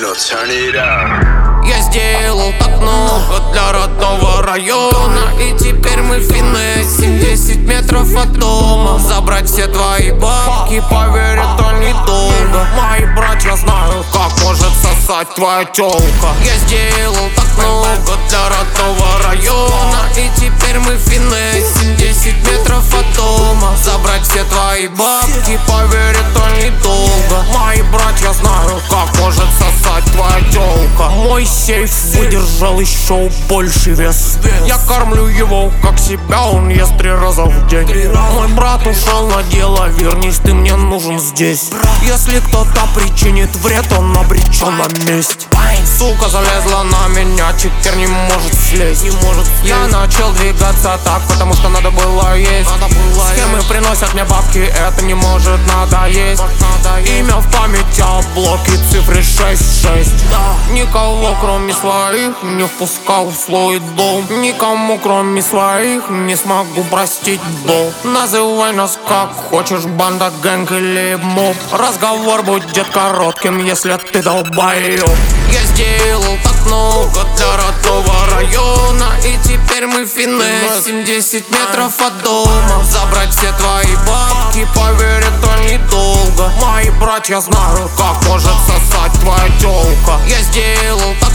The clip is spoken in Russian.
turn it up. Я сделал так много для родного района, и теперь мы финесим 10 метров от дома. Забрать все твои бабки, поверь, это недолго. Мои братья знают, как может сосать твоя тёлка. Я сделал так много для родного района, и теперь мы финесим 10 метров от дома. Забрать все твои бабки, поверь, это недолго. Мои братья знают, как может сосать твоя тёлка. Мой сейф выдержал еще больше вес. Я кормлю его как себя, он ест 3 раза в день. Мой брат ушел на дело, вернись, ты мне нужен здесь. Если кто-то причинит вред, он обречен на месть. Сука залезла на меня, теперь не может слезть. Я начал двигаться так, потому что надо было есть. Схемы приносят мне бабки, это не может надоесть. Имя в памяти, а блоки, цифры 6-6. Никого кроме своих не впускал в свой дом. Никому кроме своих не смогу простить долг. Называй нас как хочешь, банда, гэнг или моб. Разговор будет коротким, если ты долбоёб. Я сделал так много для родного района, и теперь мы финесим 10 метров от дома. Забрать все твои бабки, поверь, это недолго. Мои братья знают, как может сосать твоя тёлка. Я сделал так